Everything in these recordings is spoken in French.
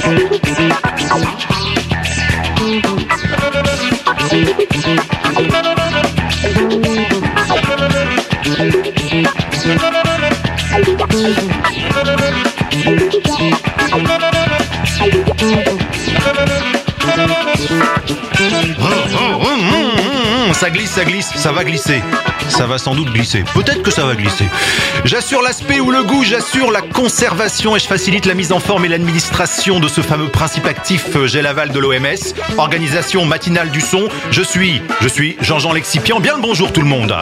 Ça glisse, ça va glisser. Ça va sans doute glisser. Peut-être que ça va glisser. J'assure l'aspect ou le goût, j'assure la conservation et je facilite la mise en forme et l'administration de ce fameux principe actif gel aval de l'OMS. Organisation matinale du son. Je suis Jean-Jean Lexipian. Bien le bonjour tout le monde.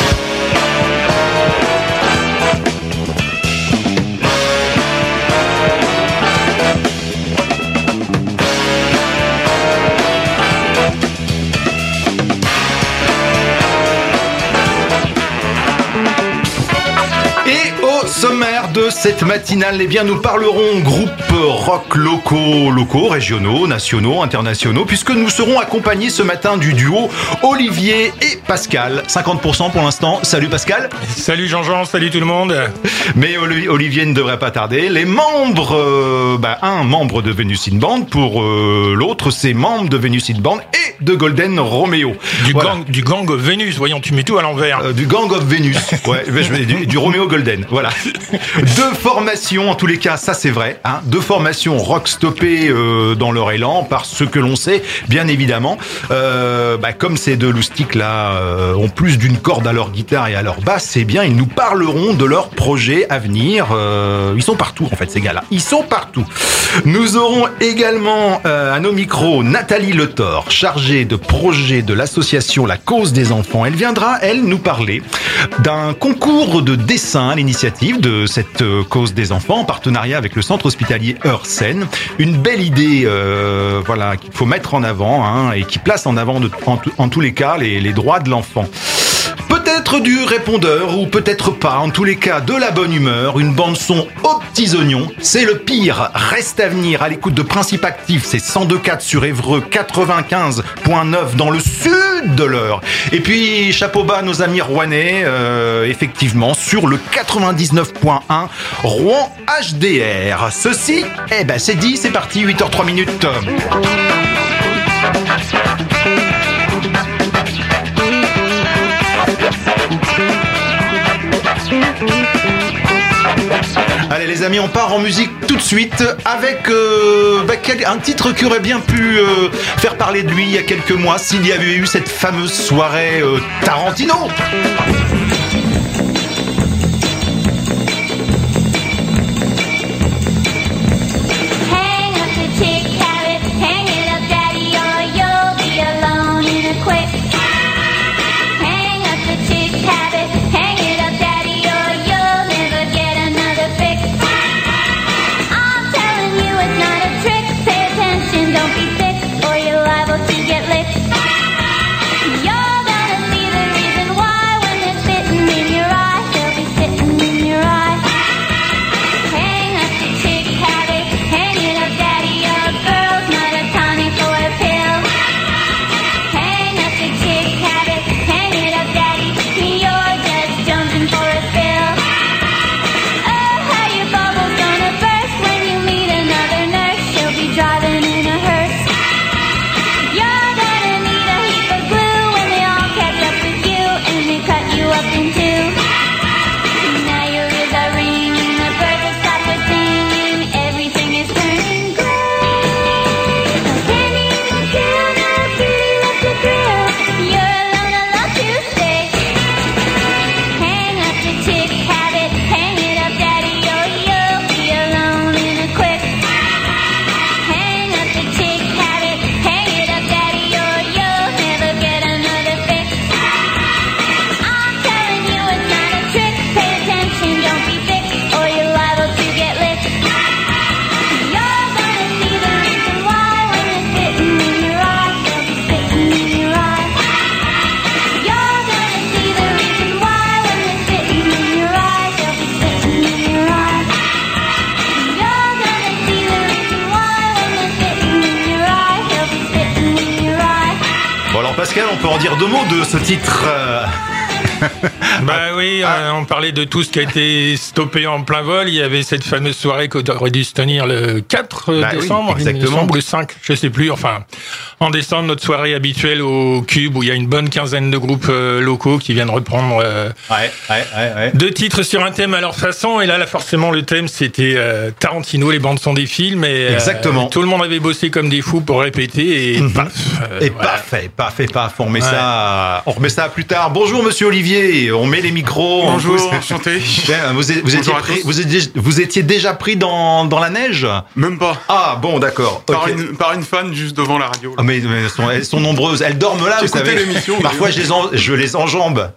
Sommaire de cette matinale, eh bien nous parlerons groupes rock locaux, régionaux, nationaux, internationaux, puisque nous serons accompagnés ce matin du duo Olivier et Pascal. 50% pour l'instant. Salut Pascal. Salut Jean-Jean, salut tout le monde. Mais Olivier ne devrait pas tarder. Les membres, un membre de Venus in Band, pour l'autre c'est membre de Venus in Band et de Golden Romeo. Du gang of Venus, voyons, tu mets tout à l'envers. Du gang of Venus, ouais, du Romeo Golden, voilà. Deux formations, en tous les cas, ça c'est vrai, hein, deux formations rock stoppées dans leur élan, par ce que l'on sait, bien évidemment. Comme ces deux loustiques là ont plus d'une corde à leur guitare et à leur basse, c'est bien, ils nous parleront de leurs projets à venir. Ils sont partout en fait, ces gars-là. Ils sont partout. Nous aurons également à nos micros Nathalie Le Thor, chargée de projet de l'association La Cause des Enfants. Elle viendra, elle, nous parler d'un concours de dessin à l'initiative de cette Cause des Enfants en partenariat avec le centre hospitalier Heursen. Une belle idée qu'il faut mettre en avant, hein, et qui place en avant en tous les cas les droits de l'enfant. Peut-être du répondeur ou peut-être pas, en tous les cas de la bonne humeur, une bande son aux petits oignons, c'est le pire. Reste à venir à l'écoute de Principe Actif, c'est 102.4 sur Évreux, 95.9 dans le sud de l'Eure. Et puis chapeau bas à nos amis rouennais, effectivement sur le 99.1 Rouen HDR. Ceci, c'est dit, c'est parti, 8h03. Allez les amis, on part en musique tout de suite avec un titre qui aurait bien pu faire parler de lui il y a quelques mois s'il y avait eu cette fameuse soirée Tarantino. On peut en dire deux mots de ce titre. Bah oui, on parlait de tout ce qui a été stoppé en plein vol. Il y avait cette fameuse soirée qui aurait dû se tenir le 4 décembre, oui, exactement. ou le 5, je sais plus. Enfin, en décembre, notre soirée habituelle au Cube, où il y a une bonne quinzaine de groupes locaux qui viennent reprendre deux titres sur un thème à leur façon. Et là forcément, le thème, c'était Tarantino, les bandes son des films. Et, exactement. Tout le monde avait bossé comme des fous pour répéter. Et paf, on remet ça à plus tard. Bonjour Monsieur Olivier, on met les micros. Bonjour, enchanté. Vous étiez déjà pris dans la neige? Même pas. Ah bon, d'accord. Par une fan juste devant la radio. Ah, mais elles sont nombreuses. Elles dorment là, vous savez. L'émission. Parfois je les enjambe.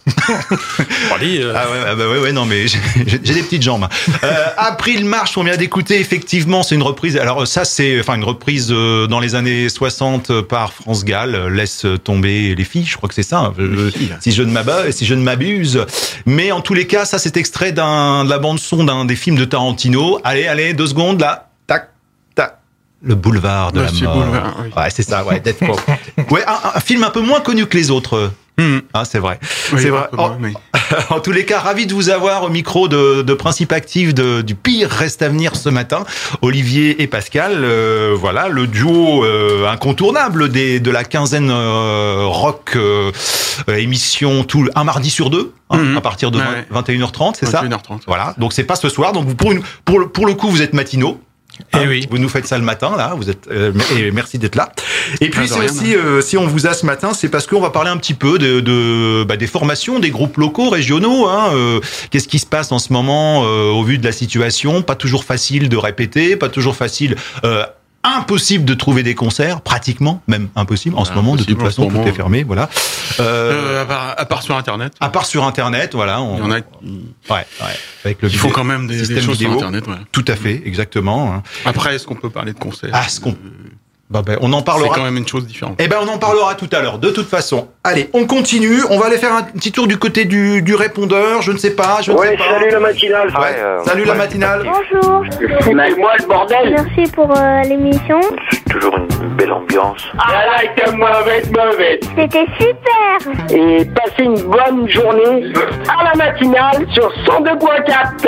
Non mais j'ai des petites jambes. April Marche, on vient d'écouter, effectivement, c'est une reprise. Alors ça c'est une reprise dans les années 60 par France Gall, Laisse tomber les filles, je crois que c'est ça. Si je ne m'abuse. Mais en tous les cas, ça c'est extrait de la bande son d'un des films de Tarantino. Allez, 2 secondes là. Tac. Le boulevard de la mort. Boulevard, oui. Ouais, c'est ça, ouais, Death Proof. Ouais, un film un peu moins connu que les autres. Ah, c'est vrai. Oui, c'est vrai. En tous les cas, ravi de vous avoir au micro de Principe Actif du pire reste à venir ce matin. Olivier et Pascal, voilà, le duo incontournable de la quinzaine rock émission un mardi sur 2, à partir de 21h30, c'est 21h30, ça? Voilà. Donc c'est pas ce soir. Donc pour le coup, vous êtes matinaux. Oui. Vous nous faites ça le matin, là. Vous êtes et merci d'être là. Et puis c'est aussi, si on vous a ce matin, c'est parce qu'on va parler un petit peu des formations des groupes locaux, régionaux. Qu'est-ce qui se passe en ce moment au vu de la situation? Pas toujours facile de répéter, pas toujours facile. Impossible de trouver des concerts, pratiquement, même impossible. En ce moment, de toute façon, tout est fermé, voilà. À part sur Internet. À part sur Internet, voilà. Il y en a. Ouais. Avec le Il faut quand même des choses vidéo. sur Internet, ouais. Tout à fait, exactement. Après, est-ce qu'on peut parler de concerts? On en parlera. C'est quand même une chose différente. On en parlera tout à l'heure, de toute façon. Allez, on continue. On va aller faire un petit tour du côté du répondeur. Je ne sais pas. Salut la matinale. Salut la matinale. Bonjour. C'est moi le bordel. Merci pour l'émission. C'est toujours une belle ambiance. Ah là, mauvaise. C'était super. Et passez une bonne journée à la matinale sur 102.4.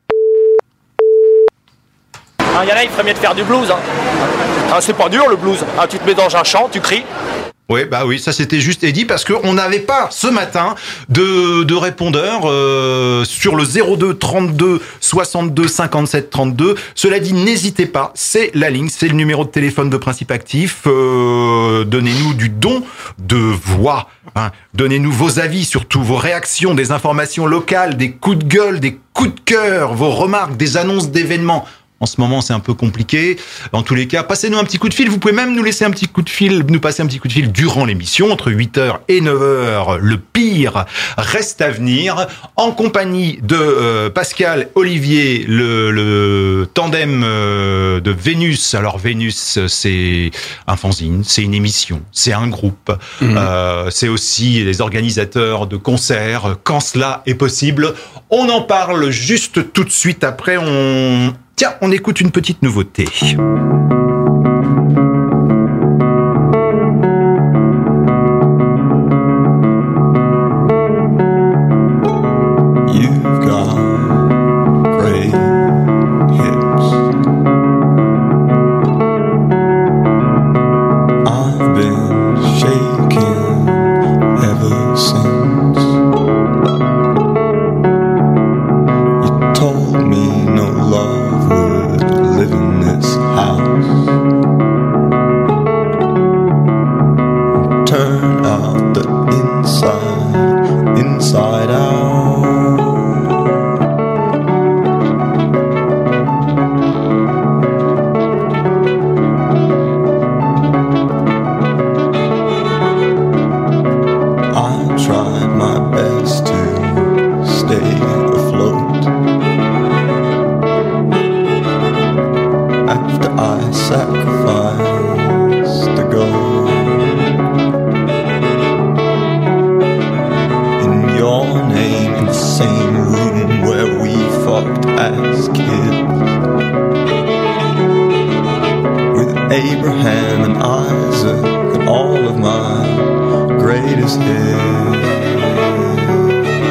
Il y en a, il ferait mieux de faire du blues. C'est pas dur le blues. Tu te mets dans un champ, tu cries. Oui, ça c'était juste Eddy parce qu'on n'avait pas ce matin de répondeur sur le 02 32 62 57 32. Cela dit, n'hésitez pas, c'est la ligne, c'est le numéro de téléphone de Principe Actif. Donnez-nous du don de voix. Donnez-nous vos avis, surtout vos réactions, des informations locales, des coups de gueule, des coups de cœur, vos remarques, des annonces d'événements. En ce moment, c'est un peu compliqué. En tous les cas, passez-nous un petit coup de fil. Vous pouvez même nous passer un petit coup de fil durant l'émission, entre 8h et 9h. Le pire reste à venir, en compagnie de Pascal, Olivier, le tandem de Vénus. Alors, Vénus, c'est un fanzine, c'est une émission, c'est un groupe. C'est aussi les organisateurs de concerts, quand cela est possible. On en parle juste tout de suite après. Tiens, on écoute une petite nouveauté. You've got great hips. I've been shaking ever since you told me no love would live in this house. Turn out the inside out. I tried my best to stay afloat after I sacrificed the gold. In your name, in the same room where we fucked as kids, with Abraham and Isaac and all of my greatest hits.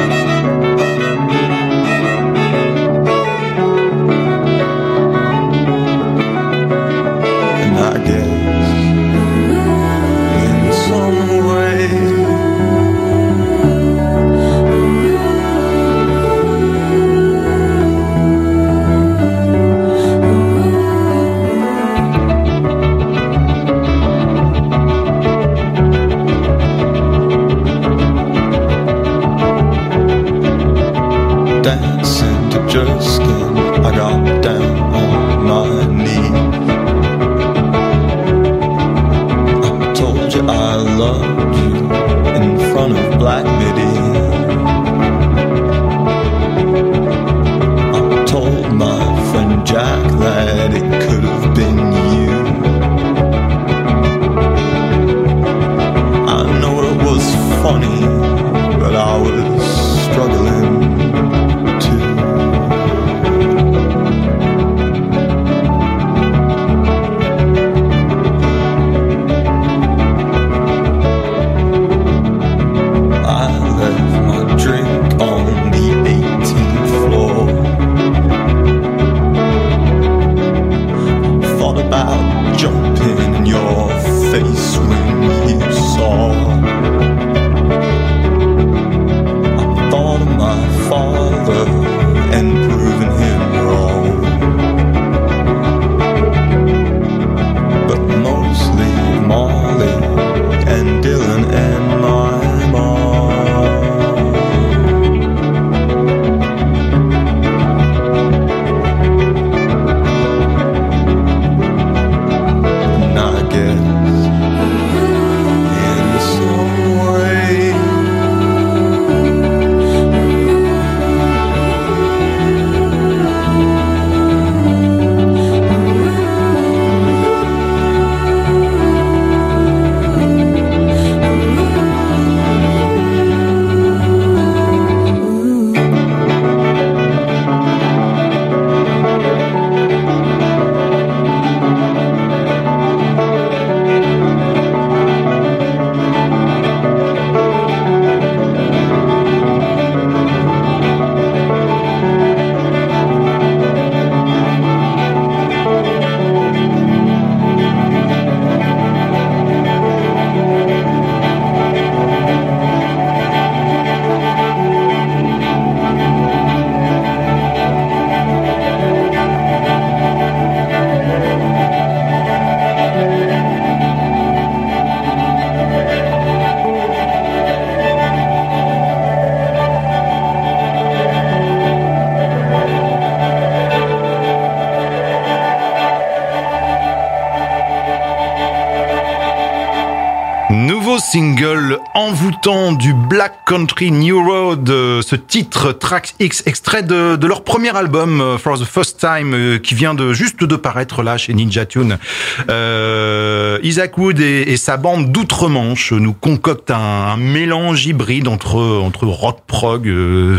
single envoûtant du Black Country New Road, ce titre Track X, extrait de leur premier album For the First Time, qui vient juste de paraître là chez Ninja Tune. Isaac Wood et sa bande d'outre-Manche nous concoctent un mélange hybride entre rock prog,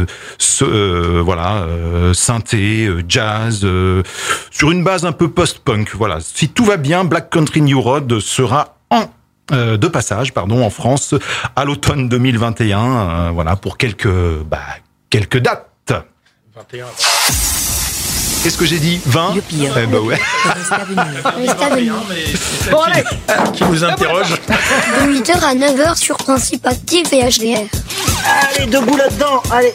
synthé, jazz, sur une base un peu post-punk. Voilà, si tout va bien, Black Country New Road sera de passage, en France à l'automne 2021, pour quelques dates. 21. Qu'est-ce que j'ai dit 20 ouais. Reste à venir. Bon, allez, qui vous interroge. De 8h à 9h sur Principe Actif et HDR. Allez, debout là-dedans, allez.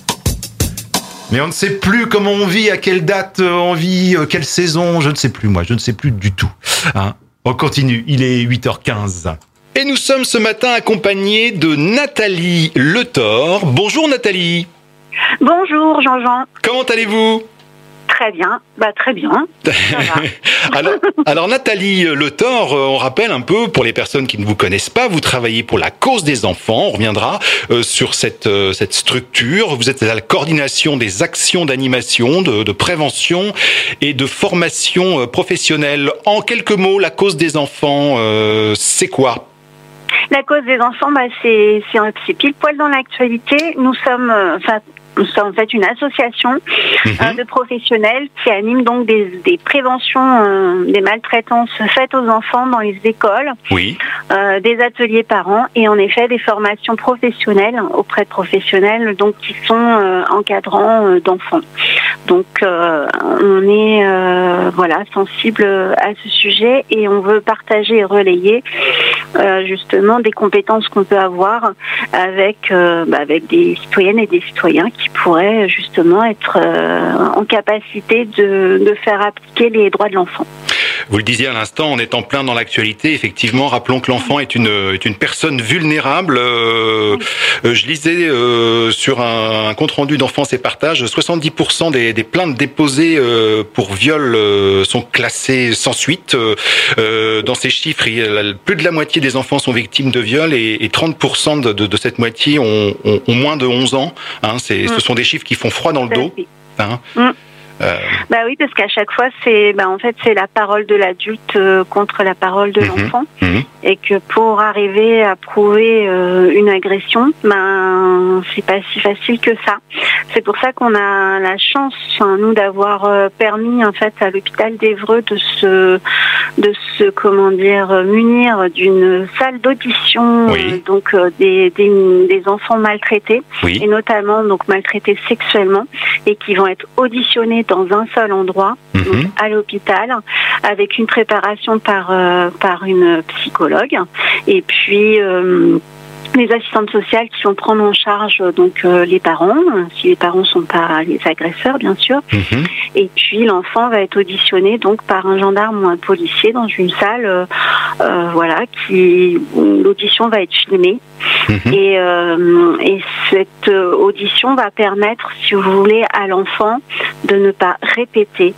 Mais on ne sait plus comment on vit, à quelle date on vit, quelle saison, je ne sais plus, je ne sais plus du tout. On continue, il est 8h15. Et nous sommes ce matin accompagnés de Nathalie Le Thor. Bonjour Nathalie. Bonjour Jean-Jean. Comment allez-vous ? Très bien, très bien. Ça va. alors Nathalie Le Thor, on rappelle un peu pour les personnes qui ne vous connaissent pas, vous travaillez pour la cause des enfants. On reviendra sur cette structure. Vous êtes à la coordination des actions d'animation, de prévention et de formation professionnelle. En quelques mots, la cause des enfants, c'est quoi ? La cause des enfants, c'est pile poil dans l'actualité. Nous sommes en fait une association de professionnels qui anime donc des préventions des maltraitances faites aux enfants dans les écoles, des ateliers parents et en effet des formations professionnelles auprès de professionnels donc qui sont encadrants d'enfants. Donc on est sensible à ce sujet et on veut partager et relayer justement des compétences qu'on peut avoir avec des citoyennes et des citoyens qui pourraient justement être en capacité de faire appliquer les droits de l'enfant. Vous le disiez à l'instant, on est en plein dans l'actualité. Effectivement, rappelons que l'enfant est une personne vulnérable. Je lisais sur un compte-rendu d'Enfance et Partage, 70% des plaintes déposées pour viol sont classées sans suite. Dans ces chiffres, plus de la moitié des enfants sont victimes de viol et 30% de cette moitié ont moins de 11 ans. Ce sont des chiffres qui font froid dans le dos. Oui, parce qu'à chaque fois, c'est la parole de l'adulte contre la parole de l'enfant, et que pour arriver à prouver une agression, c'est pas si facile que ça. C'est pour ça qu'on a la chance, nous, d'avoir permis en fait à l'hôpital d'Évreux de se munir d'une salle d'audition, des enfants maltraités, et notamment donc maltraités sexuellement, et qui vont être auditionnés dans un seul endroit, donc à l'hôpital, avec une préparation par une psychologue, et puis les assistantes sociales qui vont prendre en charge les parents, si les parents sont pas les agresseurs bien sûr, et puis l'enfant va être auditionné donc par un gendarme ou un policier dans une salle, où l'audition va être filmée. Et cette audition va permettre, si vous voulez, à l'enfant de ne pas répéter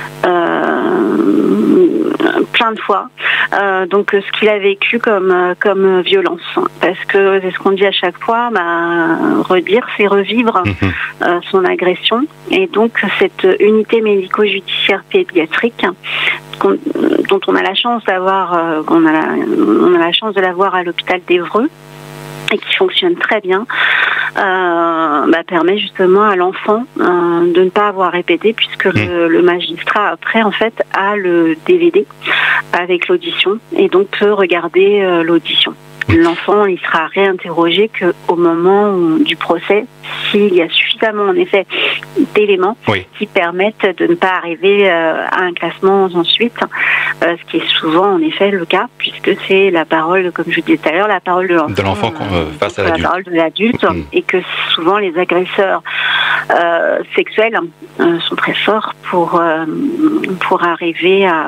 plein de fois ce qu'il a vécu comme violence, parce que c'est ce qu'on dit à chaque fois, redire c'est revivre son agression, et donc cette unité médico-judiciaire pédiatrique dont on a la chance d'avoir on a la chance de l'avoir à l'hôpital d'Évreux et qui fonctionne très bien, permet justement à l'enfant de ne pas avoir répété, puisque le magistrat après en fait a le DVD avec l'audition et donc peut regarder l'audition. L'enfant, il sera réinterrogé qu'au moment du procès, s'il y a suffisamment en effet d'éléments qui permettent de ne pas arriver à un classement ensuite, ce qui est souvent en effet le cas, puisque c'est la parole, comme je vous disais tout à l'heure, la parole de l'enfant face à l'adulte. La parole de l'adulte, et que souvent les agresseurs sexuels sont très forts pour arriver à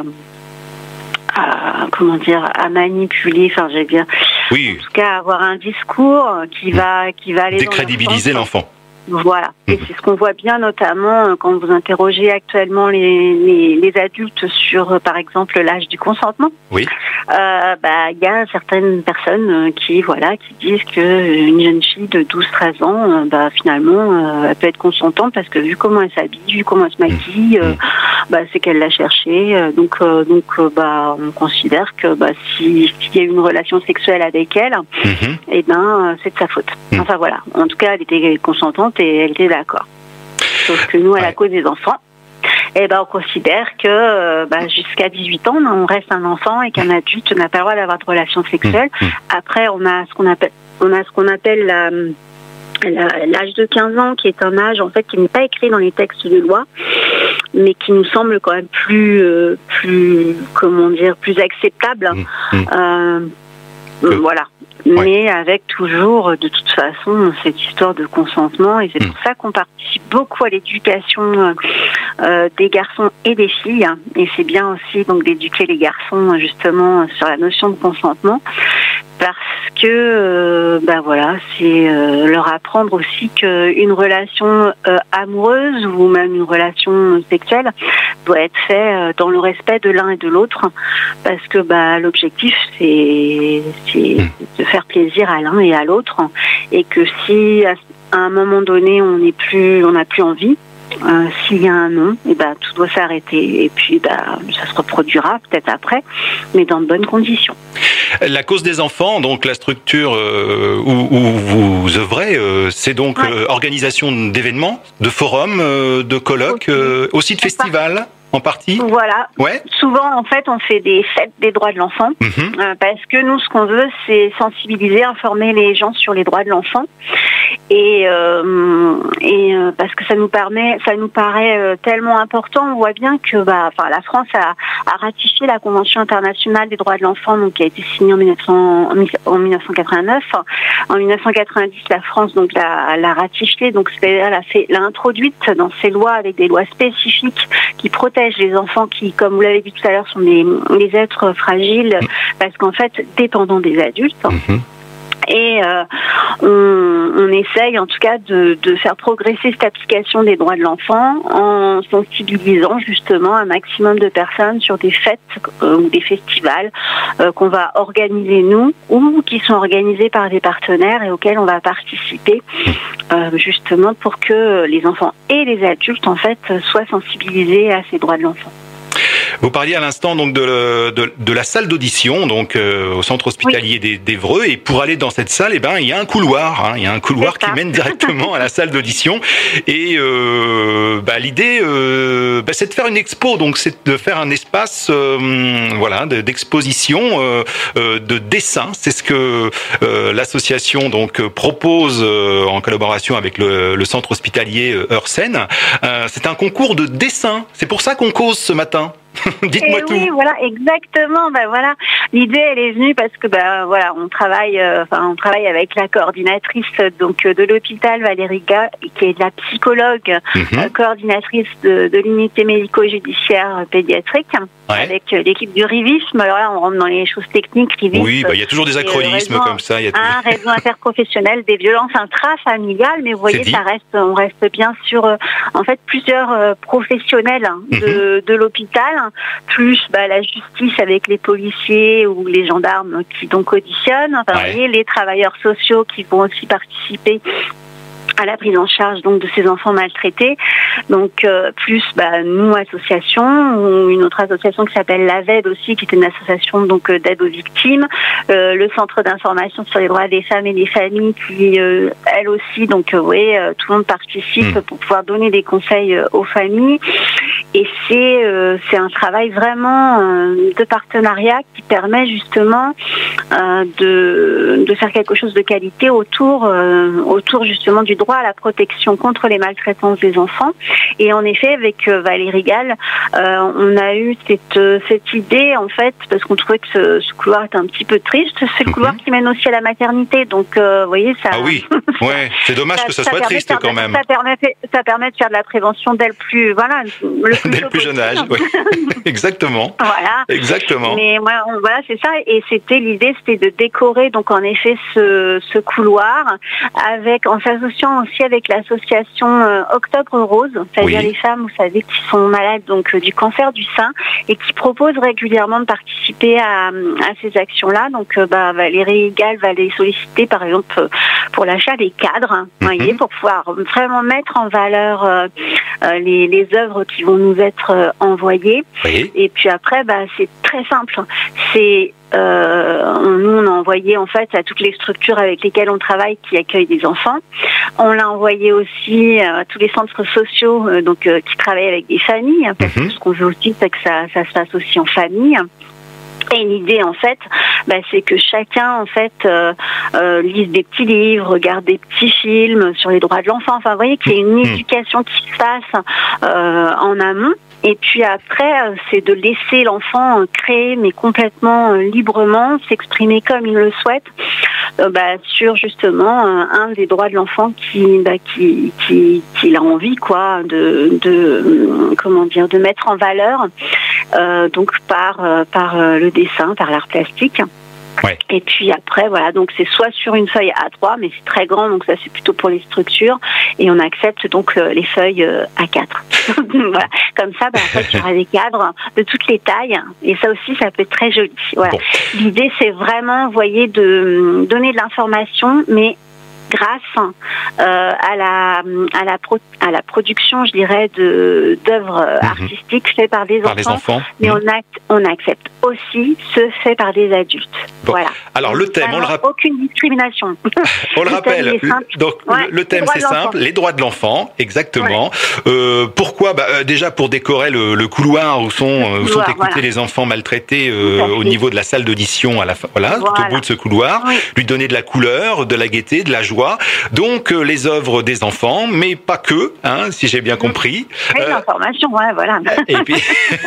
manipuler, en tout cas avoir un discours qui va aller décrédibiliser l'enfant. Voilà, et c'est ce qu'on voit bien notamment quand vous interrogez actuellement les adultes sur, par exemple, l'âge du consentement. il y a certaines personnes qui disent qu'une jeune fille de 12-13 ans, finalement, elle peut être consentante parce que vu comment elle s'habille, vu comment elle se maquille, c'est qu'elle l'a cherché. Donc, on considère que s'il y a eu une relation sexuelle avec elle, c'est de sa faute. Enfin voilà. En tout cas, elle était consentante et elle était d'accord. Sauf que nous, à la cause des enfants, on considère que jusqu'à 18 ans, on reste un enfant et qu'un adulte n'a pas le droit d'avoir de relations sexuelles. Après, on a ce qu'on appelle l'âge de 15 ans, qui est un âge en fait qui n'est pas écrit dans les textes de loi, mais qui nous semble quand même plus acceptable. Voilà. Mais avec toujours, de toute façon, cette histoire de consentement, et c'est pour ça qu'on participe beaucoup à l'éducation des garçons et des filles, et c'est bien aussi donc d'éduquer les garçons justement sur la notion de consentement, parce que c'est leur apprendre aussi qu'une relation amoureuse ou même une relation sexuelle doit être faite dans le respect de l'un et de l'autre, parce que l'objectif c'est de faire plaisir à l'un et à l'autre, et que si à un moment donné on n'a plus envie, s'il y a un non, tout doit s'arrêter, et puis ça se reproduira peut-être après, mais dans de bonnes conditions. La cause des enfants, donc la structure où vous œuvrez, c'est donc organisation d'événements, de forums, de colloques, aussi de festivals en partie. Voilà. Ouais. Souvent, en fait, on fait des fêtes des droits de l'enfant, parce que nous, ce qu'on veut, c'est sensibiliser, informer les gens sur les droits de l'enfant, et parce que ça nous paraît tellement important. On voit bien que la France a ratifié la Convention internationale des droits de l'enfant, donc qui a été signée en 1989. En 1990, la France donc l'a ratifiée, donc c'est-à-dire l'a introduite dans ses lois avec des lois spécifiques qui protègent les enfants qui, comme vous l'avez dit tout à l'heure, sont des êtres fragiles, parce qu'en fait dépendants des adultes. Et on essaye en tout cas de faire progresser cette application des droits de l'enfant en sensibilisant justement un maximum de personnes sur des fêtes ou des festivals qu'on va organiser nous, ou qui sont organisés par des partenaires et auxquels on va participer, justement pour que les enfants et les adultes en fait soient sensibilisés à ces droits de l'enfant. Vous parliez à l'instant donc de la salle d'audition, donc au centre hospitalier d'Évreux, et pour aller dans cette salle, il y a un couloir, il y a un couloir qui mène directement à la salle d'audition, et l'idée c'est de faire une expo, donc c'est de faire un espace d'exposition de dessin. C'est ce que l'association donc propose en collaboration avec le centre hospitalier Heure-Seine. C'est un concours de dessin. C'est pour ça qu'on cause ce matin. Dites-moi tout. Oui, voilà, exactement. L'idée, elle est venue parce que on travaille avec la coordinatrice donc de l'hôpital, Valérie Gall, qui est de la psychologue, coordinatrice de l'unité médico-judiciaire pédiatrique, avec l'équipe du RIVISM. Alors là, on rentre dans les choses techniques. RIVISM, oui, il y a toujours des acronymes comme ça. Il y a un réseau interprofessionnel des violences intrafamiliales, mais vous voyez, on reste bien sur en fait plusieurs professionnels de l'hôpital, plus la justice avec les policiers ou les gendarmes qui donc auditionnent, vous voyez, les travailleurs sociaux qui vont aussi participer à la prise en charge donc de ces enfants maltraités, donc plus nous association, ou une autre association qui s'appelle l'AVED aussi, qui est une association donc d'aide aux victimes, le centre d'information sur les droits des femmes et des familles qui elle aussi donc tout le monde participe pour pouvoir donner des conseils aux familles, et c'est un travail vraiment de partenariat qui permet justement de faire quelque chose de qualité autour justement du droit à la protection contre les maltraitances des enfants. Et en effet, avec Valérie Gall, on a eu cette idée, en fait, parce qu'on trouvait que ce couloir était un petit peu triste. C'est le couloir qui mène aussi à la maternité, donc vous voyez, ça... Ah oui, c'est dommage que ça soit triste quand même. Ça permet de faire de la prévention dès le plus jeune âge, oui. Exactement. Voilà. Exactement. Mais voilà, c'est ça. Et l'idée, c'était de décorer donc en effet ce couloir en s'associant lien aussi avec l'association Octobre Rose, c'est-à-dire les femmes, vous savez, qui sont malades donc du cancer du sein et qui proposent régulièrement de participer à ces actions-là. Donc, Valérie Gall va les solliciter, par exemple, pour l'achat des cadres, voyez, pour pouvoir vraiment mettre en valeur les œuvres qui vont nous être envoyées. Oui. Et puis après, c'est très simple. C'est nous, on a envoyé en fait à toutes les structures avec lesquelles on travaille qui accueillent des enfants. On l'a envoyé aussi à tous les centres sociaux qui travaillent avec des familles, parce que ce qu'on veut aussi, c'est que ça se passe aussi en famille. Et l'idée, en fait, c'est que chacun, en fait, lise des petits livres, regarde des petits films sur les droits de l'enfant. Enfin, vous voyez qu'il y a une éducation qui se passe en amont. Et puis après, c'est de laisser l'enfant créer, mais complètement librement, s'exprimer comme il le souhaite, sur justement un des droits de l'enfant qu'il a envie, quoi, de mettre en valeur, donc par le dessin, par l'art plastique. Ouais. Et puis après, voilà, donc c'est soit sur une feuille A3, mais c'est très grand, donc ça c'est plutôt pour les structures, et on accepte donc les feuilles A4. Voilà. Comme ça, en fait, il y aura des cadres de toutes les tailles, et ça aussi, ça peut être très joli. Voilà. Bon. L'idée, c'est vraiment, vous voyez, de donner de l'information, mais grâce à la production, je dirais, d'œuvres artistiques faites par des enfants. Mais on accepte aussi ceux faits par des adultes. Bon. Voilà. Alors le thème, on le rappelle. Aucune discrimination. On le rappelle. Donc le thème, c'est simple, les droits de l'enfant, exactement. Ouais. Pourquoi déjà pour décorer le couloir où sont écoutés les enfants maltraités au niveau de la salle d'audition tout au bout de ce couloir, lui donner de la couleur, de la gaieté, de la joie. Donc les œuvres des enfants, mais pas que, si j'ai bien compris. Et l'information, voilà. Et puis,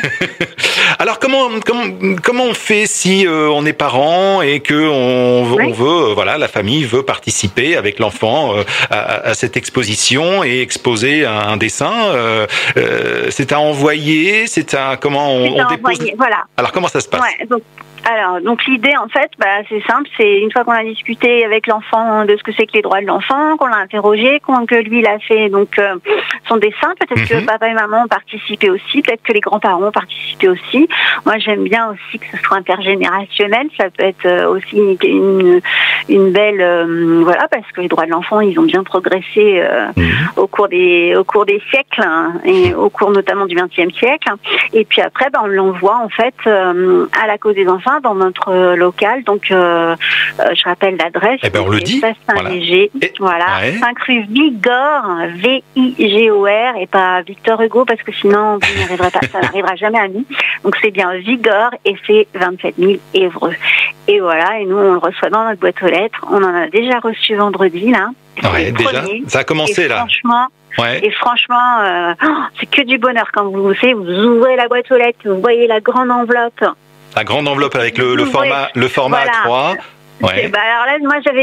alors comment on fait si on est parent et que on veut, la famille veut participer avec l'enfant à cette exposition et exposer un dessin. C'est à envoyer, comment on dépose. Voilà. Alors comment ça se passe? Donc l'idée, en fait, c'est simple, c'est une fois qu'on a discuté avec l'enfant de ce que c'est que les droits de l'enfant, qu'on l'a interrogé, que lui, il a fait donc son dessin, peut-être que papa et maman ont participé aussi, peut-être que les grands-parents ont participé aussi. Moi, j'aime bien aussi que ce soit intergénérationnel, ça peut être aussi une belle... parce que les droits de l'enfant, ils ont bien progressé au cours des siècles, et au cours notamment du XXe siècle. Et puis après, on l'envoie, en fait, à la cause des enfants, dans notre local, donc je rappelle l'adresse. On le dit. Saint-Léger, 5 rue Vigor, Vigor, et pas Victor Hugo, parce que sinon vous n'y arriverez pas, ça n'arrivera jamais à nous. Donc c'est bien Vigor, et c'est 27 000 Évreux. Et voilà, et nous on le reçoit dans notre boîte aux lettres. On en a déjà reçu vendredi là. Ouais, déjà. Ça a commencé là. Et franchement, c'est que du bonheur quand vous ouvrez la boîte aux lettres, vous voyez la grande enveloppe. La grande enveloppe avec le format A3. Ouais. Alors là, moi je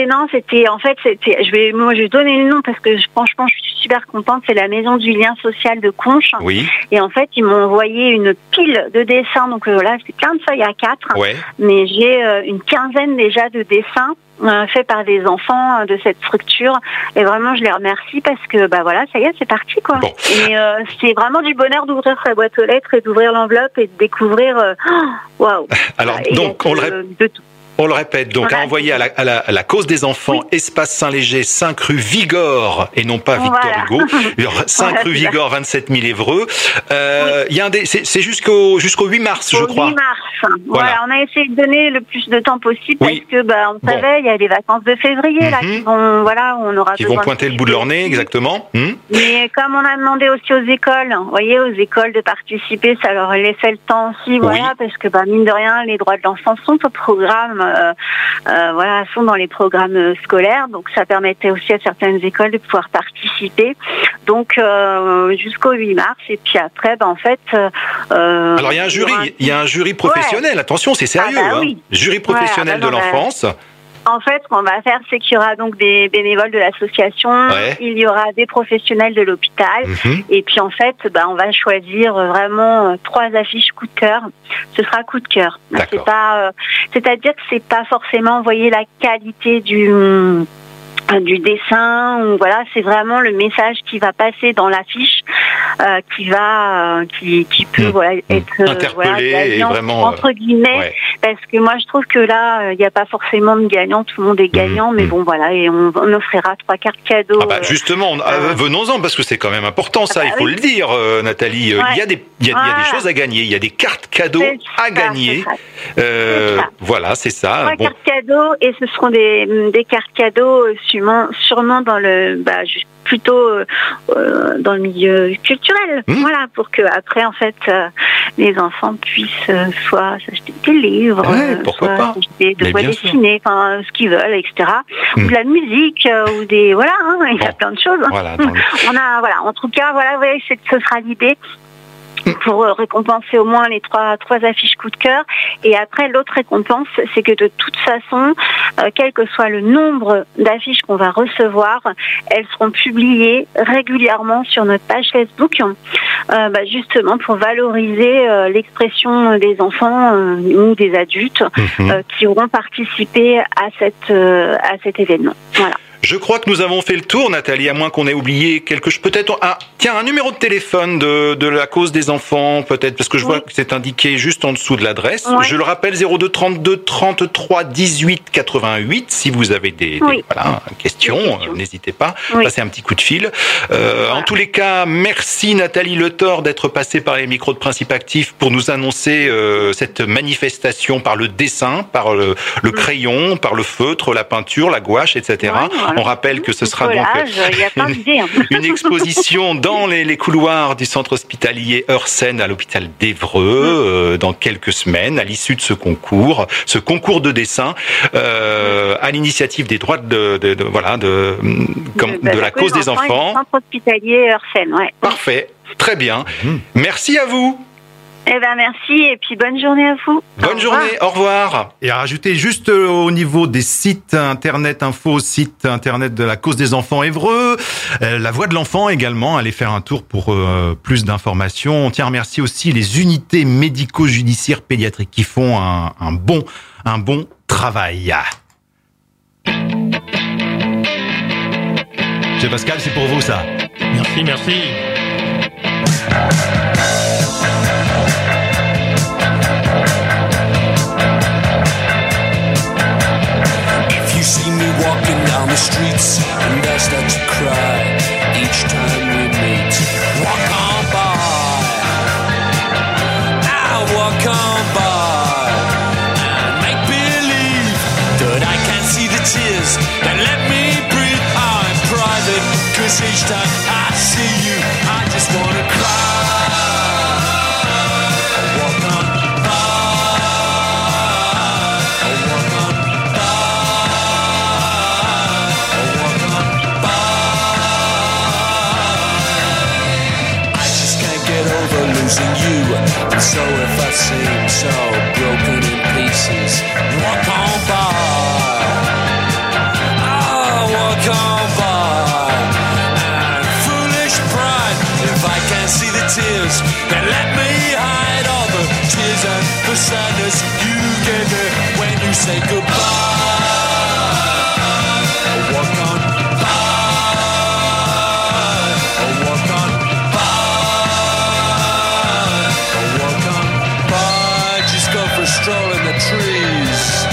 vais donner le nom parce que franchement, je suis super contente. C'est la Maison du Lien Social de Conches. Oui. Et en fait, ils m'ont envoyé une pile de dessins. Donc là, c'est plein de feuilles A4. Ouais. Mais j'ai une quinzaine déjà de dessins faits par des enfants de cette structure. Et vraiment, je les remercie parce que, ça y est, c'est parti, quoi. Bon. Et c'est vraiment du bonheur d'ouvrir sa boîte aux lettres et d'ouvrir l'enveloppe et de découvrir, waouh. Alors, donc, on le répète, donc à envoyer à la cause des enfants, espace Saint-Léger, 5 rue Vigor, et non pas Victor Hugo, 5 rue Vigor, 27 000 Évreux. Il y a c'est jusqu'au 8 mars, je crois. 8 mars. Voilà, on a essayé de donner le plus de temps possible parce que, on savait, il y a les vacances de février, là, qui vont, on aura qui vont pointer le bout de leur nez, exactement. Mais comme on a demandé aussi aux écoles, aux écoles de participer, ça leur laissait le temps aussi, parce que, mine de rien, les droits de l'enfant sont au programme, sont dans les programmes scolaires, donc ça permettait aussi à certaines écoles de pouvoir participer. Donc jusqu'au 8 mars, et puis après, alors il y a un jury professionnel. Attention, c'est sérieux. Jury professionnel de l'enfance. En fait, ce qu'on va faire, c'est qu'il y aura donc des bénévoles de l'association, il y aura des professionnels de l'hôpital, et puis en fait, on va choisir vraiment 3 affiches coup de cœur. Ce sera coup de cœur. C'est-à-dire que c'est pas forcément, la qualité du dessin, ou voilà, c'est vraiment le message qui va passer dans l'affiche, qui peut être interpellé et vraiment entre guillemets, parce que moi je trouve que là il n'y a pas forcément de gagnant, tout le monde est gagnant, mais bon voilà, et on offrira 3 cartes cadeaux. Justement, venons-en, parce que c'est quand même important ça, il faut le dire, Nathalie. Il y a des choses à gagner, il y a des cartes cadeaux à gagner. Voilà, c'est ça. 3 cartes cadeaux, et ce seront des cartes cadeaux sûrement dans le plutôt dans le milieu culturel, voilà, pour que après en fait les enfants puissent soit s'acheter des livres, soit s'acheter de quoi dessiner, enfin ce qu'ils veulent, etc. Ou de la musique, ou des il y a plein de choses. Voilà, en tout cas, ce sera l'idée. Pour récompenser au moins les trois affiches coup de cœur. Et après, l'autre récompense, c'est que de toute façon, quel que soit le nombre d'affiches qu'on va recevoir, elles seront publiées régulièrement sur notre page Facebook, justement pour valoriser l'expression des enfants ou des adultes qui auront participé à cet événement. Voilà. Je crois que nous avons fait le tour, Nathalie, à moins qu'on ait oublié quelque chose. Peut-être un numéro de téléphone de la cause des enfants, peut-être, parce que je vois que c'est indiqué juste en dessous de l'adresse. Je le rappelle, 02 32 33 18 88. Si vous avez des questions, n'hésitez pas. Passez un petit coup de fil. En tous les cas, merci Nathalie Le Thor d'être passée par les micros de Principe Actif pour nous annoncer cette manifestation par le dessin, par le crayon, par le feutre, la peinture, la gouache, etc. On rappelle que ce sera donc une exposition dans les couloirs du centre hospitalier Heursen à l'hôpital d'Évreux dans quelques semaines, à l'issue de ce concours de dessin, à l'initiative des droits de la cause des enfants. Centre hospitalier Heursen, Parfait, très bien. Merci à vous. Merci, et puis bonne journée à vous. Bonne journée, au revoir. Et à rajouter juste au niveau des sites internet site internet de la cause des enfants Évreux, la voix de l'enfant également, allez faire un tour pour plus d'informations. On tient à remercier aussi les unités médico-judiciaires pédiatriques qui font un bon travail. Chez Pascal, c'est pour vous ça. Merci. See me walking down the streets and I start to cry each time we meet. Walk on by, I walk on by and make believe that I can't see the tears that let me breathe. I'm private, cause each time I see you I just wanna cry. Losing you, and so if I seem so broken in pieces, walk on by, walk on by, and foolish pride, if I can't see the tears, then let me hide all the tears and the sadness you gave me when you say goodbye. Walk on by, walk on for a stroll in the trees.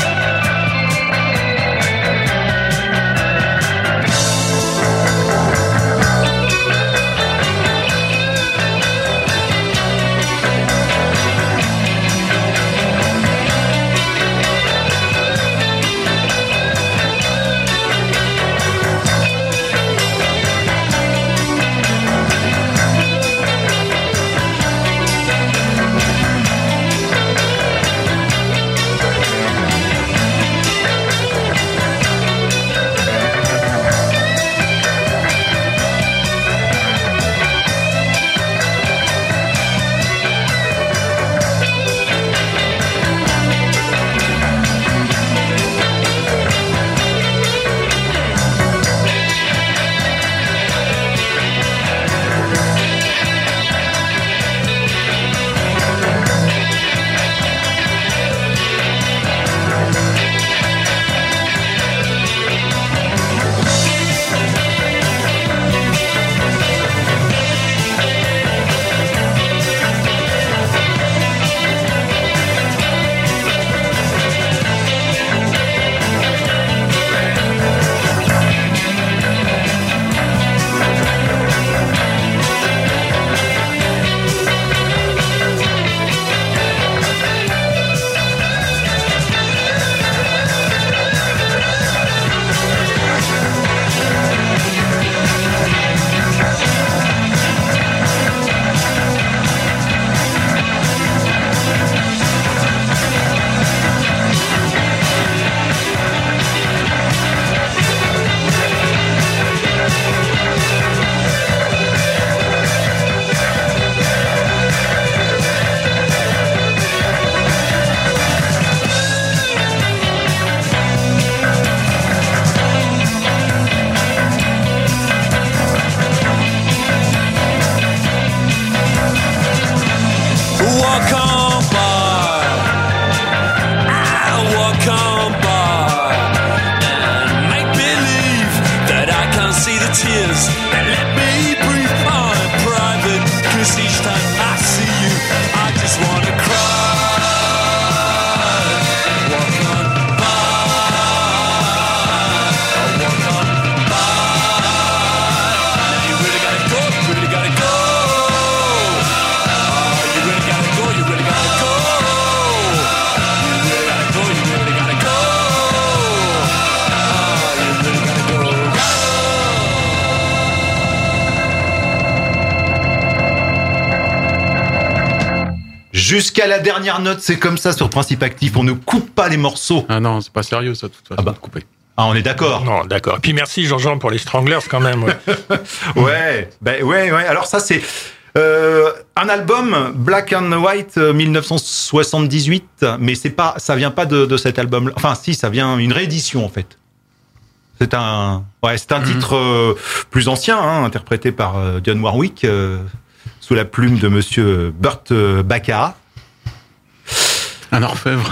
jusqu'à la dernière note, c'est comme ça sur Principe Actif, on ne coupe pas les morceaux. Ah non, c'est pas sérieux ça, de toute façon, de couper. Ah, on est d'accord. Non, d'accord. Et puis merci Jean-Jean pour les Stranglers quand même. Ouais. ouais. Alors ça c'est un album Black and White 1978, mais ça vient pas de cet album. Enfin si, ça vient une réédition en fait. C'est un titre plus ancien, interprété par Dionne Warwick sous la plume de Monsieur Burt Bacharach. Un orfèvre.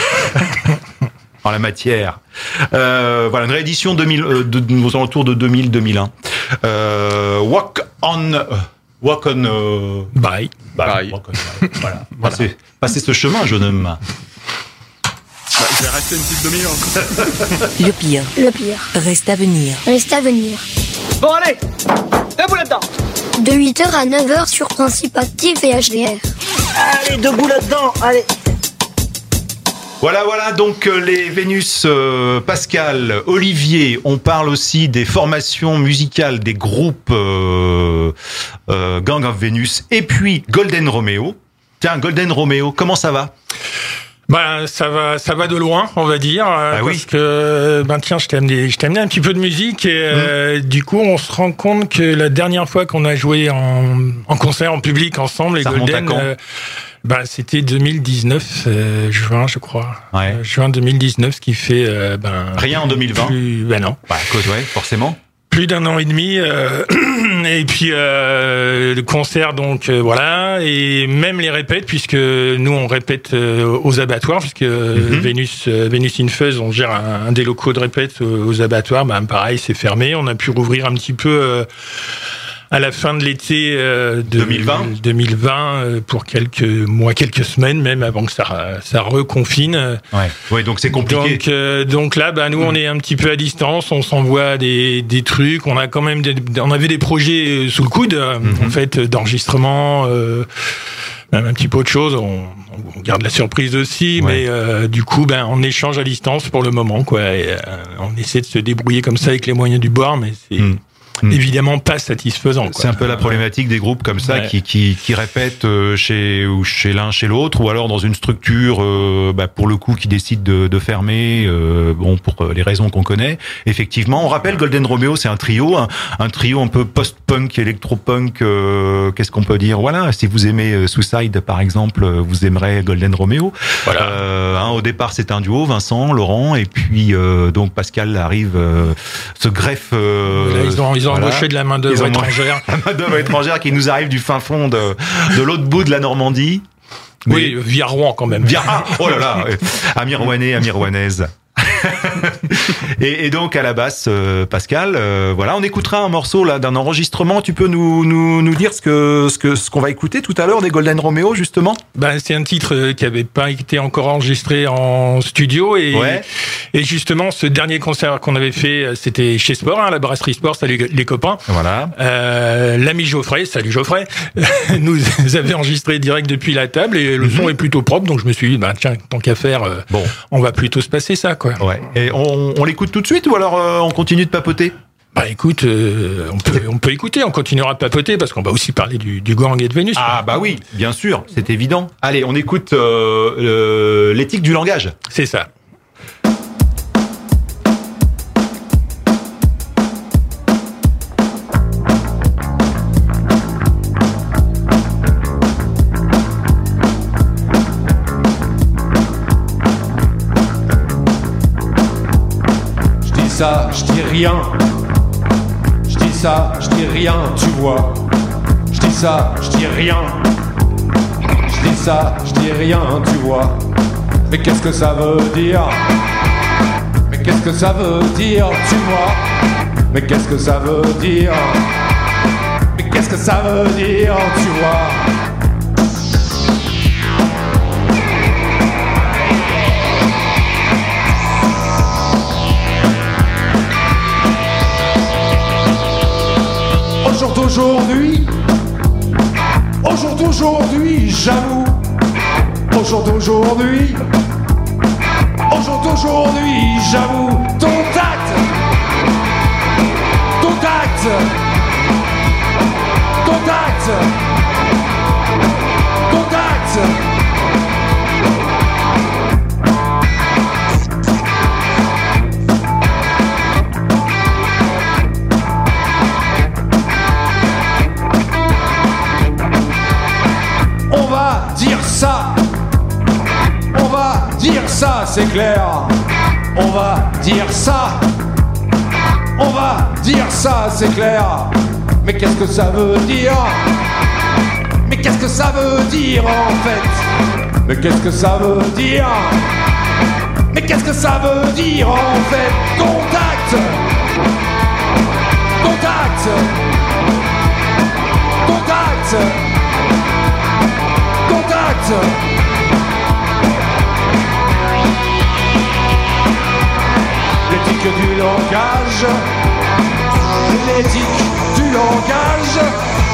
En la matière. Voilà, une réédition aux alentours de 2000-2001. Walk on Bye. Walk on by. Voilà. Passez ce chemin, jeune homme. Je vais rester une petite demi-heure. Le pire reste à venir. Bon allez, debout là-dedans. De 8h à 9h sur Principe Actif et HDR. Allez, debout là-dedans, allez. Voilà, donc les Vénus, Pascal, Olivier, on parle aussi des formations musicales des groupes Gang of Venus et puis Golden Romeo. Tiens, Golden Romeo, comment ça va ? Ça va de loin, on va dire, parce que tiens, je t'ai amené un petit peu de musique et du coup, on se rend compte que la dernière fois qu'on a joué en concert en public ensemble, les Golden, c'était 2019 juin, je crois. Ouais. Juin 2019, ce qui fait rien en 2020. Non. Forcément. Plus d'un an et demi, et puis le concert, donc voilà, et même les répètes, puisque nous on répète aux abattoirs, puisque Vénus in Fuzz, on gère un des locaux de répète aux abattoirs, pareil, c'est fermé. On a pu rouvrir un petit peu à la fin de l'été 2020 pour quelques mois, quelques semaines même, avant que ça reconfine. Ouais, donc c'est compliqué. Donc là, nous on est un petit peu à distance, on s'envoie des trucs, on a quand même on avait des projets sous le coude, en fait, d'enregistrement, même un petit peu autre chose, on garde la surprise aussi, mais du coup, on échange à distance pour le moment, quoi. Et, on essaie de se débrouiller comme ça avec les moyens du bord, mais c'est évidemment pas satisfaisant, quoi. C'est un peu la problématique des groupes comme ça qui répètent chez l'un, chez l'autre, ou alors dans une structure pour le coup qui décide de fermer, pour les raisons qu'on connaît. Effectivement, on rappelle Golden Romeo, c'est un trio un peu post-punk, électro-punk. Qu'est-ce qu'on peut dire ? Voilà, si vous aimez Suicide par exemple, vous aimerez Golden Romeo. Voilà. Au départ, c'est un duo, Vincent, Laurent, et puis donc Pascal arrive, se greffe. Ils ont embauché de la main-d'œuvre étrangère. La main-d'œuvre étrangère qui nous arrive du fin fond de l'autre bout de la Normandie. Oui, via Rouen quand même. Oh là là, Amir Rouennais, Amir Rouennaise. Et donc à la basse, Pascal, on écoutera un morceau là d'un enregistrement. Tu peux nous dire ce qu'on va écouter tout à l'heure des Golden Romeo, justement. C'est un titre qui avait pas été encore enregistré en studio et justement ce dernier concert qu'on avait fait, c'était chez Sport, la brasserie Sport. Salut les copains. Voilà. L'ami Geoffrey, salut Geoffrey, nous avait enregistré direct depuis la table et le son est plutôt propre, donc je me suis dit tiens, tant qu'à faire, on va plutôt se passer ça, quoi. Ouais. Et on l'écoute tout de suite ou alors on continue de papoter ? Écoute, on peut écouter, on continuera de papoter parce qu'on va aussi parler du Gang et de Vénus. Ah oui, bien sûr, c'est évident. Allez, on écoute l'éthique du langage. C'est ça. Ça, je dis rien. Je dis ça, je dis rien, tu vois. Je dis ça, je dis rien. Je dis ça, je dis rien, tu vois. Mais qu'est-ce que ça veut dire? Mais qu'est-ce que ça veut dire, tu vois? Mais qu'est-ce que ça veut dire? Mais qu'est-ce que ça veut dire, tu vois? Aujourd'hui, j'avoue. Aujourd'hui, j'avoue. Ton tact, dire ça, c'est clair. On va dire ça. On va dire ça, c'est clair. Mais qu'est-ce que ça veut dire? Mais qu'est-ce que ça veut dire en fait? Mais qu'est-ce que ça veut dire? Mais qu'est-ce que ça veut dire en fait? Contact. Contact. Contact. Contact. L'éthique du langage. L'éthique du langage.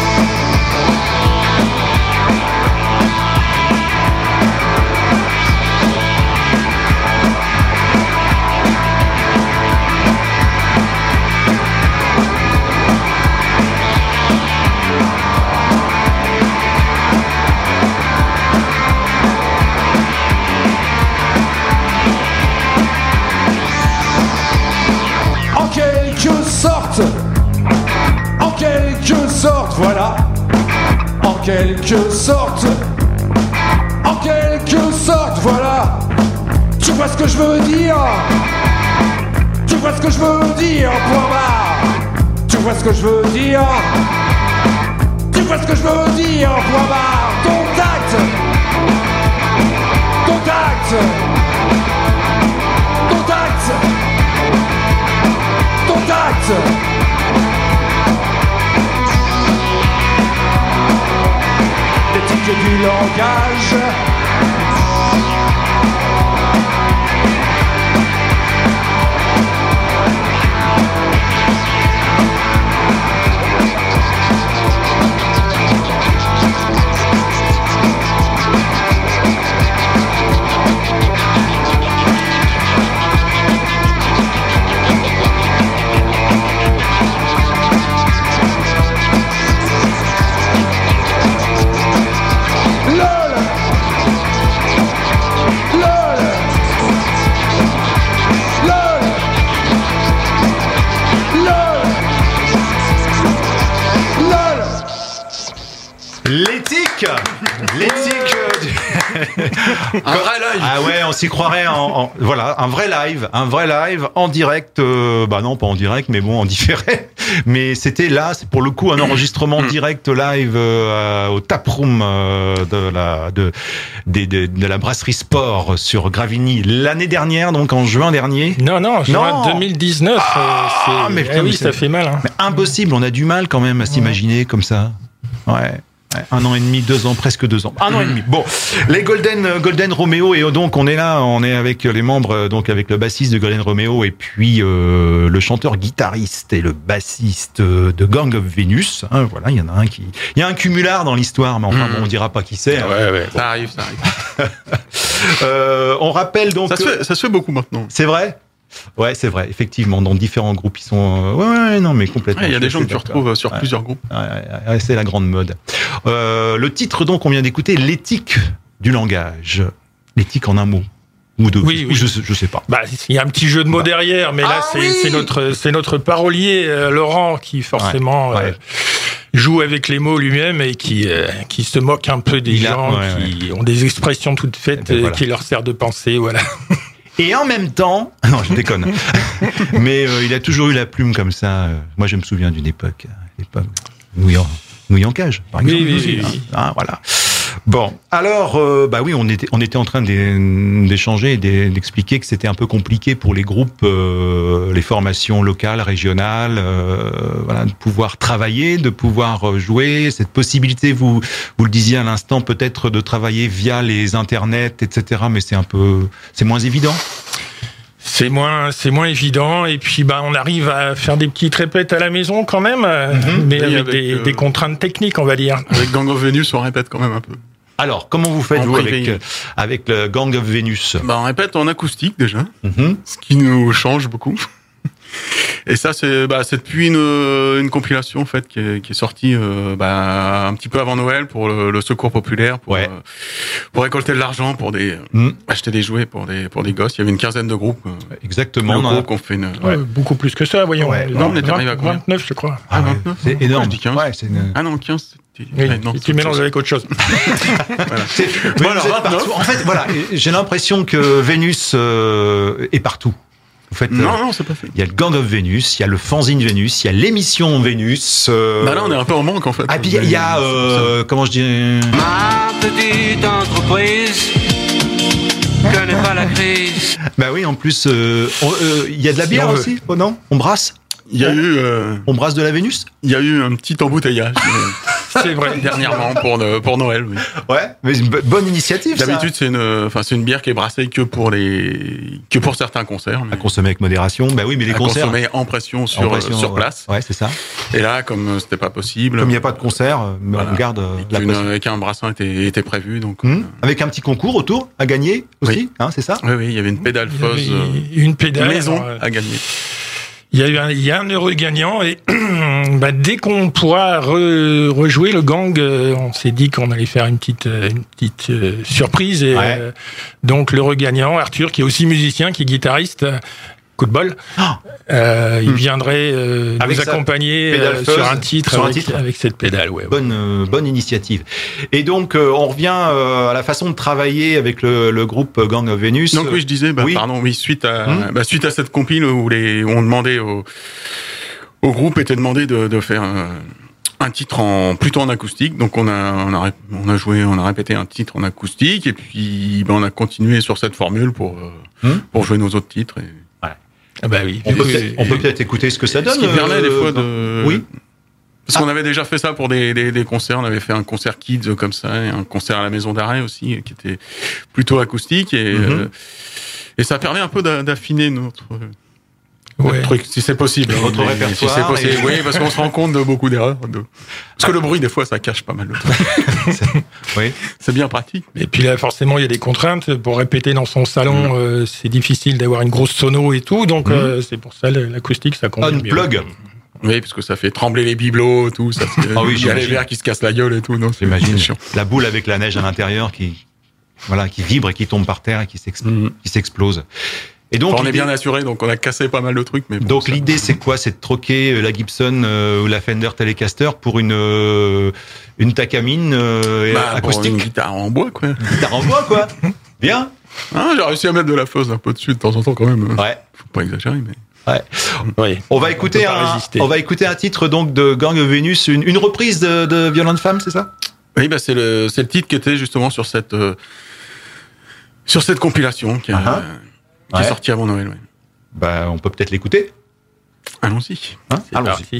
En quelque sorte, voilà. En quelque sorte, voilà. Tu vois ce que je veux dire? Tu vois ce que je veux dire, point barre. Tu vois ce que je veux dire? Tu vois ce que je veux dire, point barre. Contact. Contact. Contact. Contact. L'éthique du langage. L'éthique. Un vrai live. Ah ouais, on s'y croirait voilà, un vrai live en direct, non pas en direct, mais bon, en différé. Mais c'était là, c'est pour le coup un enregistrement direct live au taproom de la brasserie Sport sur Gravigny l'année dernière, donc en juin dernier. Non, juin 2019. Mais oui, ça fait mal. Hein. Mais impossible, on a du mal quand même à s'imaginer comme ça. Ouais. 1 an et demi, 2 ans, presque 2 ans. 1 an et demi. Bon, les Golden Romeo, et donc on est là, on est avec les membres, donc avec le bassiste de Golden Romeo et puis le chanteur guitariste et le bassiste de Gang of Venus. Hein, voilà, il y en a il y a un cumulard dans l'histoire, mais enfin bon, on dira pas qui c'est. Hein. Ouais. Ça arrive. On rappelle donc. Ça se fait beaucoup maintenant. C'est vrai. Ouais, c'est vrai, effectivement, dans différents groupes, ils sont... non, mais complètement. Il y a des gens que tu retrouves sur plusieurs groupes. Ouais, c'est la grande mode. Le titre, donc, on vient d'écouter, l'éthique du langage. L'éthique en un mot. Ou deux. Oui. Je sais pas. Il y a un petit jeu de mots derrière, mais là, c'est notre parolier, Laurent, qui forcément... joue avec les mots lui-même et qui se moque un peu des gens qui ont des expressions toutes faites qui leur servent de pensée, voilà. Et en même temps, non, je déconne, mais il a toujours eu la plume comme ça. Moi, je me souviens d'une époque, Nouilles en cage, par exemple. Oui. Voilà. Bon, alors, on était en train d'échanger et d'expliquer que c'était un peu compliqué pour les groupes, les formations locales, régionales, de pouvoir travailler, de pouvoir jouer. Cette possibilité, vous le disiez à l'instant, peut-être de travailler via les internets, etc. Mais c'est moins évident. C'est moins évident, et puis on arrive à faire des petites répètes à la maison quand même, mais avec des contraintes techniques, on va dire. Avec Gang of Venus, on répète quand même un peu. Alors, comment vous faites vous avec le Gang of Venus? On répète en acoustique déjà, ce qui nous change beaucoup. Et ça, c'est depuis une compilation en fait qui est sortie un petit peu avant Noël pour le Secours populaire, pour récolter de l'argent pour acheter des jouets pour des gosses. Il y avait une quinzaine de groupes. Exactement. Groupes qu'on fait beaucoup plus que ça, voyons. Non, on était arrivé à combien ? 29, je crois. 29. C'est énorme. Je dis 15. Ah non, 15. Tu mélanges avec autre chose. En fait, voilà, j'ai l'impression que Vénus est partout. En fait, non, c'est pas fait. Il y a le Gang of Vénus, il y a le fanzine Vénus, il y a l'émission Vénus. Là, on est un peu en manque en fait. Ah, puis il y a comment je dis. Ma petite entreprise connaît pas la crise. Bah oui, en plus, il y a de la bière aussi, non ? On brasse ? Il y a eu. On brasse de la Vénus ? Il y a eu un petit embouteillage. C'est vrai. Dernièrement pour Noël, oui. Ouais, mais une bonne initiative. D'habitude, c'est une bière qui est brassée que pour certains concerts. À consommer avec modération. Bah oui, mais les concerts. À consommer en pression sur place. Ouais, c'est ça. Et là, comme c'était pas possible. Comme il n'y a pas de concert, on garde la pression. Et qu'un brassin était prévu, donc. Avec un petit concours autour à gagner aussi, c'est ça ? Oui, il y avait une pédale fausse. Une pédale maison à gagner. Il y a un heureux gagnant et dès qu'on pourra rejouer le gang, on s'est dit qu'on allait faire une petite surprise et donc l'heureux gagnant Arthur, qui est aussi musicien, qui est guitariste, coup de bol, il viendrait nous accompagner sur un titre avec cette pédale. Ouais. Bonne initiative. Et donc on revient à la façon de travailler avec le groupe Gang of Vénus. Donc oui, je disais, suite à cette compile où on demandait au groupe était demandé de faire un titre plutôt en acoustique. Donc on a répété un titre en acoustique et puis on a continué sur cette formule pour jouer nos autres titres. Ah bah oui. On peut peut-être écouter ce que ça donne. Ce qui permet des fois Oui. Parce qu'on avait déjà fait ça pour des concerts. On avait fait un concert kids comme ça, et un concert à la maison d'arrêt aussi, qui était plutôt acoustique. Et ça permet un peu d'affiner notre truc, si c'est possible. Votre répertoire. Si c'est possible. Oui, parce qu'on se rend compte de beaucoup d'erreurs. Parce que le bruit, des fois, ça cache pas mal de trucs. Oui. C'est bien pratique. Et puis là, forcément, il y a des contraintes. Pour répéter dans son salon, c'est difficile d'avoir une grosse sono et tout. Donc, c'est pour ça, l'acoustique, ça compte. Unplug. Oui, parce que ça fait trembler les bibelots, tout. Ça, il y a les verres qui se cassent la gueule et tout. Donc j'imagine. La boule avec la neige à l'intérieur qui vibre et qui tombe par terre et qui s'explose. Et donc, on est bien assuré, donc on a cassé pas mal de trucs. Mais bon, donc l'idée, c'est quoi ? C'est de troquer la Gibson ou la Fender Telecaster pour une Takamine acoustique. Pour une guitare en bois, quoi. Une guitare en bois, quoi. Bien. J'ai réussi à mettre de la fuzz un peu dessus de temps en temps quand même. Ouais. Faut pas exagérer, mais. Ouais. Oui. On va écouter un titre donc de Gang of Vénus, une reprise de Violente Femme, c'est ça ? Oui, c'est le titre qui était justement sur cette compilation qui est sortie avant Noël. Ouais. On peut peut-être l'écouter. Allons-y. Allons-y.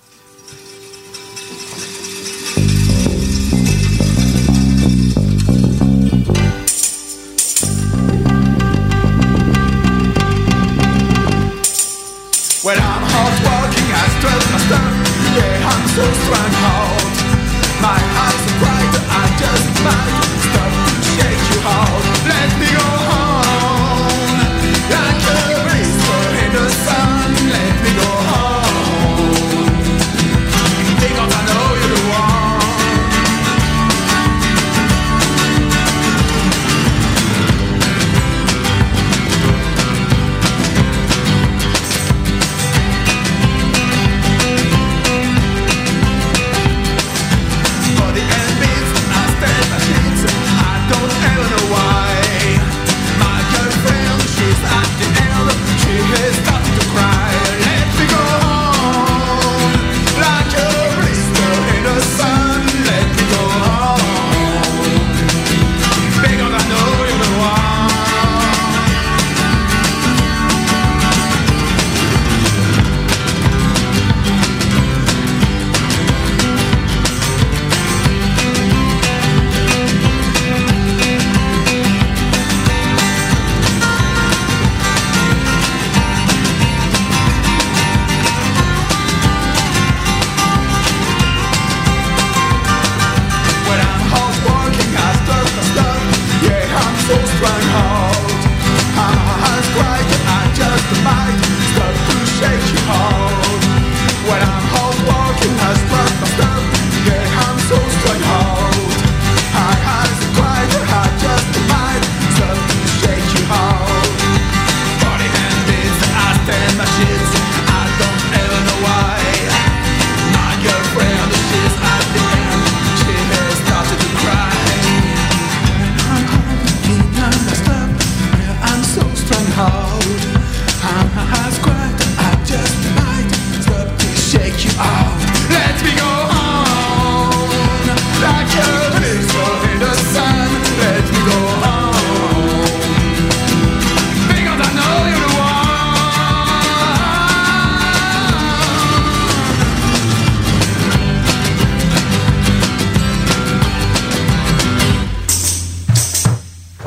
When I'm hard working, I stress my stuff. Yeah, I'm so strong-held. My eyes are bright, I just might stop to shake you out. Let me go home, like a whisper in the sun. Let me go home, because I know you're the one. For the enemies, I stand my chance. I don't ever know why.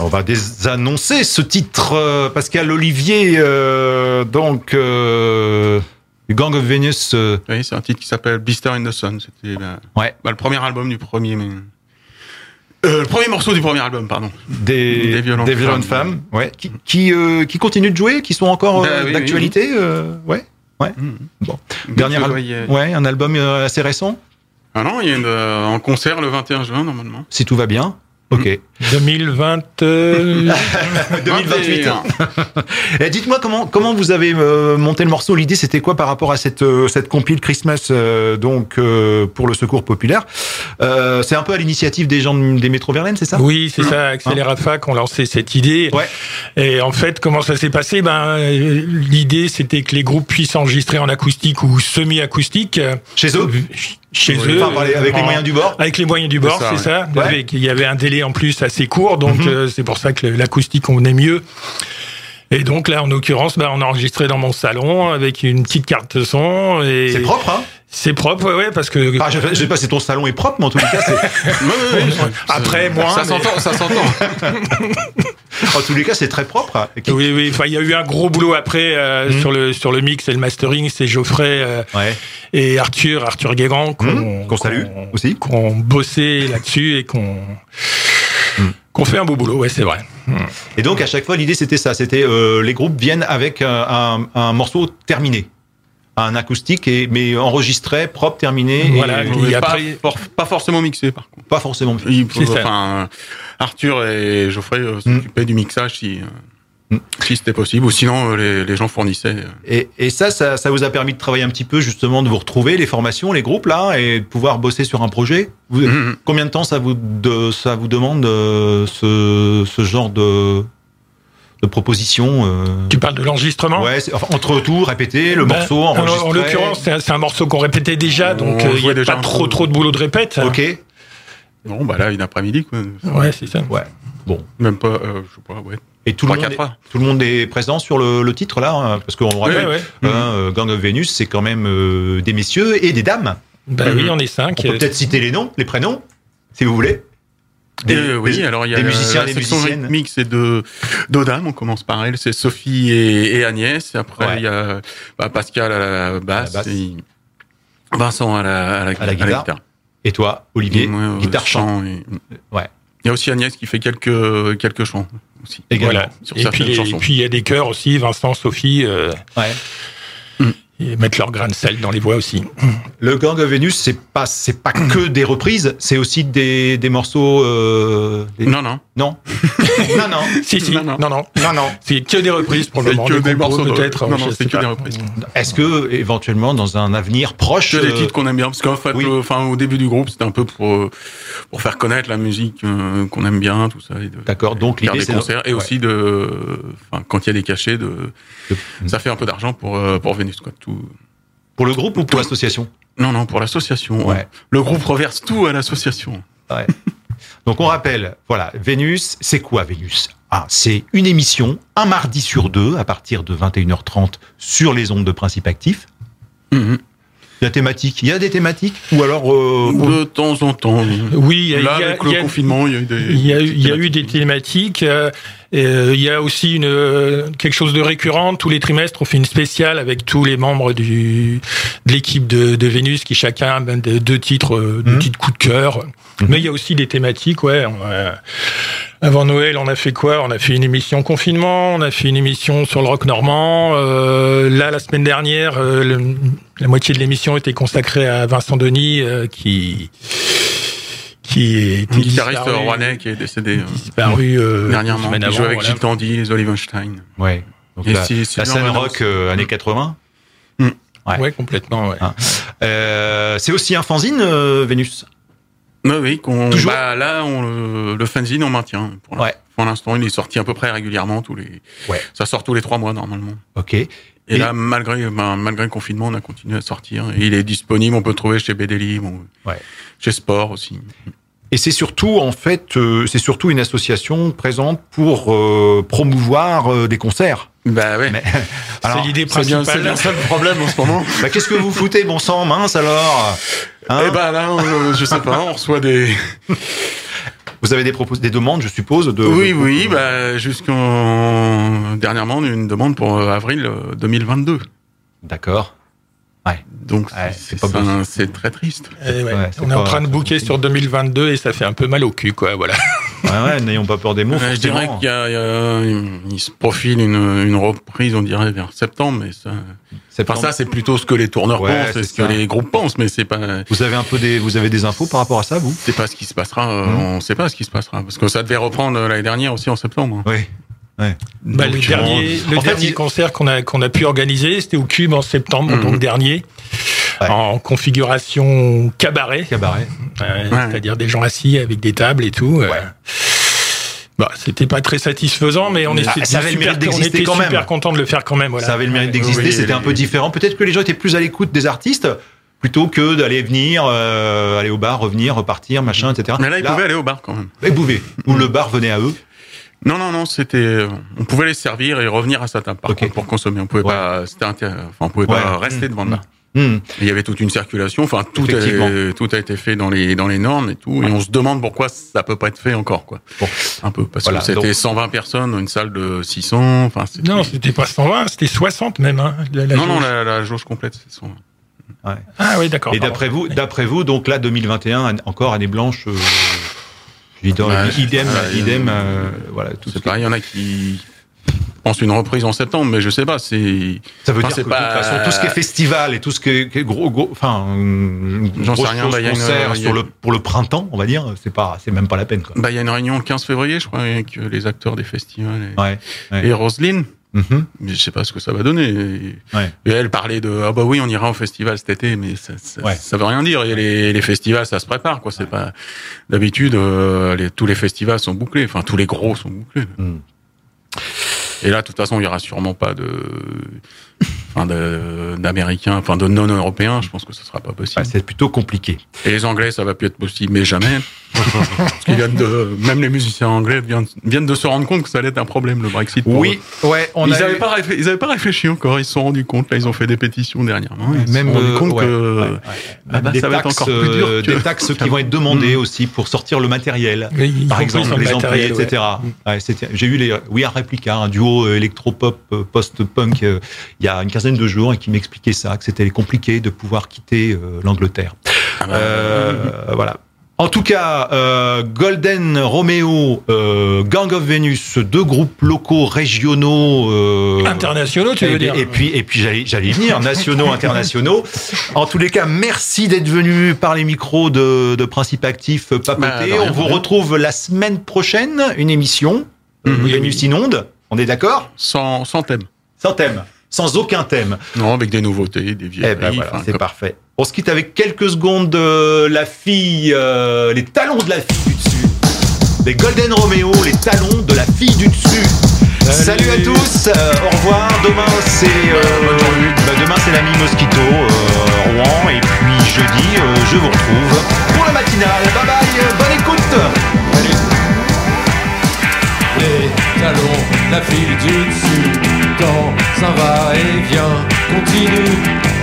va désannoncer ce titre, Pascal Olivier, donc Gang of Venus. Oui, c'est un titre qui s'appelle Blister in the Sun. C'était le premier album du premier... le premier morceau du premier album, pardon. Des violentes femmes. Ouais. Qui continuent de jouer, qui sont encore d'actualité. Ouais. Bon. Dernier un album assez récent. Ah non, il y a un concert le 21 juin normalement. Si tout va bien. Ok. 2028. Et dites-moi comment vous avez monté le morceau. L'idée c'était quoi par rapport à cette compile Christmas pour le Secours populaire. C'est un peu à l'initiative des gens des Métro Verlaine, c'est ça? Oui, c'est ça. Axel et Rafa qui ont lancé cette idée. Ouais. Et en fait, comment ça s'est passé? L'idée c'était que les groupes puissent enregistrer en acoustique ou semi-acoustique chez eux. Avec les moyens du bord. Avec les moyens du bord, c'est ça. Ouais. Il y avait un délai en plus assez court, donc c'est pour ça que l'acoustique convenait mieux. Et donc là, en l'occurrence, on a enregistré dans mon salon avec une petite carte son. Et c'est propre, hein? C'est propre, ouais, parce que. Je sais pas si ton salon est propre, mais en tout cas, c'est. Après, moins. Ça s'entend. En tous les cas, c'est très propre. Oui. Enfin, il y a eu un gros boulot après sur le mix et le mastering. C'est Geoffrey et Arthur Guégan qu'on salue aussi, qu'on bossé là-dessus et qu'on fait un beau boulot. Ouais, c'est vrai. Et donc à chaque fois, l'idée c'était ça. C'était les groupes viennent avec un morceau terminé. Un acoustique, mais enregistré, propre, terminé. Voilà, et après, pas forcément mixé, par contre. Pas forcément mixé. Arthur et Geoffrey s'occupaient du mixage si c'était possible, ou sinon les gens fournissaient. Et ça vous a permis de travailler un petit peu, justement, de vous retrouver, les formations, les groupes, là, et de pouvoir bosser sur un projet. Combien de temps ça vous demande ce genre de propositions. Tu parles de l'enregistrement? Ouais, entre tout, répéter, le morceau, enregistrer. En l'occurrence, c'est un morceau qu'on répétait déjà, donc il n'y a pas trop de boulot de répète. Ok. Bon, là, une après-midi, quoi. Ouais, c'est ça. Ouais. Bon. Même pas, je sais pas, ouais. Et tout le monde est présent sur le titre, là, parce qu'on rappelle, Gang of Venus, c'est quand même des messieurs et des dames. Oui, on est 5. On peut peut-être citer les noms, si vous voulez. Alors il y a des musiciens, des musiciennes. Mix et deux dames, on commence par elle, c'est Sophie et Agnès. Après il y a Pascal à la basse. Et Vincent à la guitare. Et toi, Olivier, guitare chant. Ouais. Il y a aussi Agnès qui fait quelques chants aussi. Voilà. Sur certaines chansons. Et puis il y a des chœurs aussi, Vincent, Sophie. Et mettre leur grain de sel dans les voix aussi. Le Gang of Venus, c'est pas que des reprises, c'est aussi des morceaux. Non. Si. Non. C'est que des reprises pour le moment. Que des morceaux peut-être. Non, c'est que des reprises. Est-ce que éventuellement dans un avenir proche, que des titres qu'on aime bien, parce qu'en fait, au début du groupe, c'était un peu pour faire connaître la musique qu'on aime bien, tout ça. D'accord. Donc l'idée, c'est des concerts et aussi quand il y a des cachets, ça fait un peu d'argent pour Venus, quoi. Pour le groupe ou pour l'association? Non, pour l'association. Ouais. Le groupe reverse tout à l'association. Ouais. Donc on rappelle, voilà, Vénus, c'est quoi Vénus? C'est une émission, un mardi sur 2, à partir de 21h30, sur les ondes de Principe Actif. Il y a des thématiques ou alors de temps en temps. Oui, avec le confinement, il y a eu des thématiques. Il y a aussi quelque chose de récurrent. Tous les trimestres, on fait une spéciale avec tous les membres de l'équipe de Vénus qui chacun a deux titres coups de cœur. Mais il y a aussi des thématiques, Avant Noël, on a fait quoi? On a fait une émission confinement, on a fait une émission sur le rock normand. Là, la semaine dernière, la moitié de l'émission était consacrée à Vincent Denis, qui est guitariste rouennais qui est décédé dernièrement. Il jouait avec Gilles Tandy, les Olivenstein. Ouais. Donc la scène rock années 80. Ouais, complètement. Ouais. C'est aussi un fanzine, Vénus. Oui, là, le fanzine, on maintient. Pour l'instant, il est sorti à peu près régulièrement ça sort tous les 3 mois, normalement. Ok. Et là, malgré le confinement, on a continué à sortir. Et il est disponible, on peut le trouver chez BD Livre, chez Sport aussi. Et c'est surtout, en fait, une association présente pour promouvoir des concerts. Bah ouais. C'est l'idée principale. C'est bien ça le problème en ce moment. Qu'est-ce que vous foutez, bon sang, mince alors? Là, je sais pas, on reçoit des... Vous avez des demandes, je suppose Oui, dernièrement, une demande pour avril 2022. D'accord. Ouais. Donc c'est très triste. On est en train de booker sur 2022 et ça fait un peu mal au cul, quoi. Voilà. N'ayons pas peur des mots. Je dirais qu'il se profile une reprise, on dirait vers septembre, mais ça. Ça, c'est plutôt ce que les tourneurs pensent, et ce que les groupes pensent, mais c'est pas. Vous avez des infos par rapport à ça, vous? C'est pas ce qui se passera. On sait pas ce qui se passera, parce que ça devait reprendre l'année dernière aussi en septembre. Oui. Ouais. Le dernier concert qu'on a pu organiser, c'était au Cube en septembre, donc dernier, en configuration cabaret. C'est-à-dire des gens assis avec des tables et tout. C'était pas très satisfaisant, mais on était super content de le faire quand même. Voilà. Ça avait le mérite d'exister, c'était un peu différent. Peut-être que les gens étaient plus à l'écoute des artistes plutôt que d'aller venir, aller au bar, revenir, repartir, machin, etc. Mais là, ils pouvaient aller au bar quand même. Ils pouvaient. Ou le bar venait à eux. Non, on pouvait les servir et revenir à sa table par contre, pour consommer. On pouvait pas, on pouvait pas rester devant le bar. Il y avait toute une circulation, tout a été fait dans les normes et tout, et on se demande pourquoi ça peut pas être fait encore, quoi. Un peu, parce que c'était 120 personnes, une salle de 600, Non, c'était pas 120, c'était 60 même, hein. La jauge complète, c'est 120. Ouais. Ah oui, d'accord. Et d'après vous, donc là, 2021, encore année blanche, idem, voilà. C'est pareil, il y en a qui pensent une reprise en septembre, mais je sais pas, ça veut dire que de toute façon, tout ce qui est festival et tout ce qui est gros, j'en sais rien, concert pour le printemps, on va dire, c'est même pas la peine, quoi. Il y a une réunion le 15 février, je crois, avec les acteurs des festivals et Roselyne. Mais je sais pas ce que ça va donner. Et elle parlait de on ira au festival cet été, mais ça veut rien dire. Et les festivals, ça se prépare, quoi. C'est pas d'habitude. Tous les festivals sont bouclés. Enfin, tous les gros sont bouclés. Et là, de toute façon, il y aura sûrement pas d'Américains, de non-Européens. Je pense que ce sera pas possible. C'est plutôt compliqué. Et les Anglais, ça va plus être possible, mais jamais. Parce qu'ils même les musiciens anglais viennent de se rendre compte que ça allait être un problème, le Brexit. Ils avaient pas réfléchi encore. Ils se sont rendus compte. Là, ils ont fait des pétitions dernièrement. Ils se sont rendus compte que ça va être encore plus dur. Des taxes qui vont être demandées aussi pour sortir le matériel. Par exemple, les amplis, etc. J'ai eu les We Are Replica, un duo électropop post-punk il y a une quinzaine de jours, et qui m'expliquait ça, que c'était compliqué de pouvoir quitter l'Angleterre. Voilà. En tout cas, Golden Romeo, Gang of Venus, deux groupes locaux, régionaux, internationaux, tu veux dire. Et puis j'allais y venir, nationaux, internationaux. En tous les cas, merci d'être venu par les micros de Principe Actif papoter. On vous retrouve la semaine prochaine, une émission, Venus Inonde. On est d'accord ? Sans thème. Sans thème. Sans aucun thème. Non, avec des nouveautés, des vieilles. C'est parfait. On se quitte avec quelques secondes de la fille, les talons de la fille du dessus. Les Golden Romeo, les talons de la fille du dessus. Salut à tous, au revoir. Demain c'est l'ami Mosquito, Rouen. Et puis jeudi, je vous retrouve pour le matinal. Bye bye, bonne écoute. Salut. Les talons, la fille du dessus, dans un va-et-vient continu.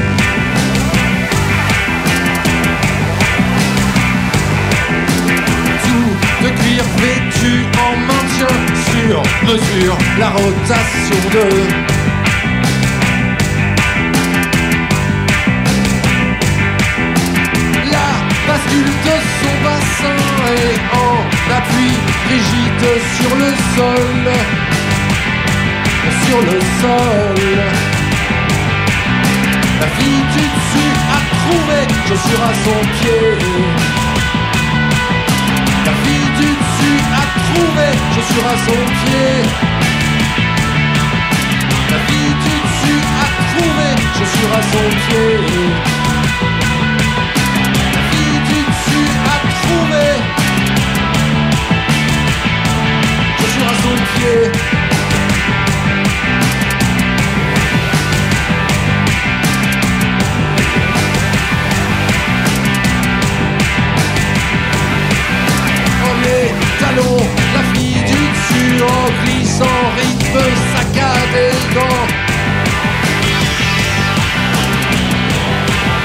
Tout de cuir vêtu en maintien sur mesure, la rotation de la bascule de son bassin et en appui rigide sur le sol. Sur le sol, la fille du dessus a trouvé chaussure à son pied. La fille du dessus a trouvé chaussure à son pied. La fille du dessus a trouvé chaussure à son pied. La fille du dessus a trouvé chaussure à son pied. La fille du dessus en glissant, rythme saccadé dans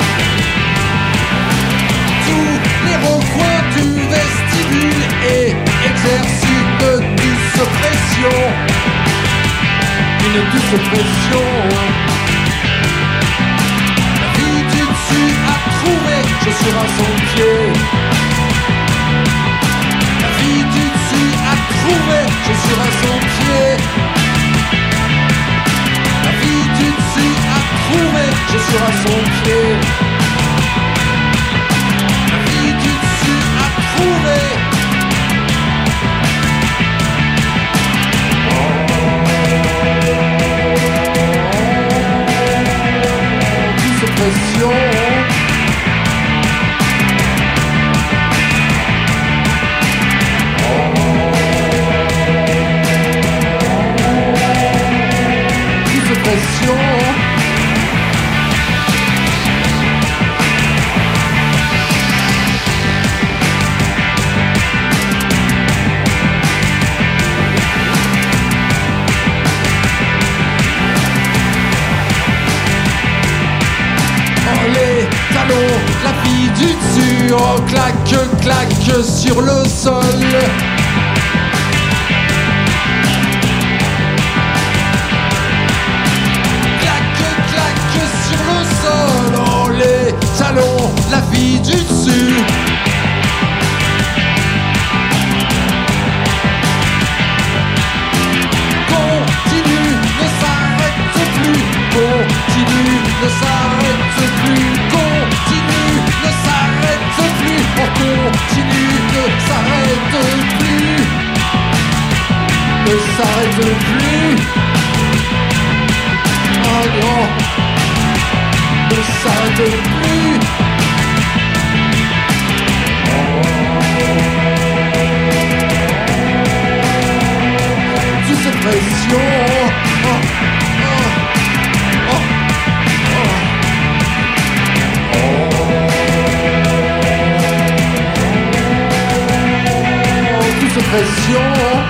tous les recoins du vestibule et une douce pression. La vie du dessus à trouver, chaussures à son pied. La vie du dessus à trouver, chaussures à son pied. La vie du dessus à trouver, chaussures à son pied. La vie du dessus à trouver. Pression. Plus de pression. Les talons, la vie du dessus, oh claque, claque sur le sol. Claque, claque sur le sol, oh les talons, la vie du dessus. Continue, ne s'arrête plus, continue, ne s'arrête plus, continue, ne s'arrête plus, on continue, ne s'arrête plus, ne s'arrête plus, oh non, ne s'arrête plus. Toute cette pression, toute cette pression.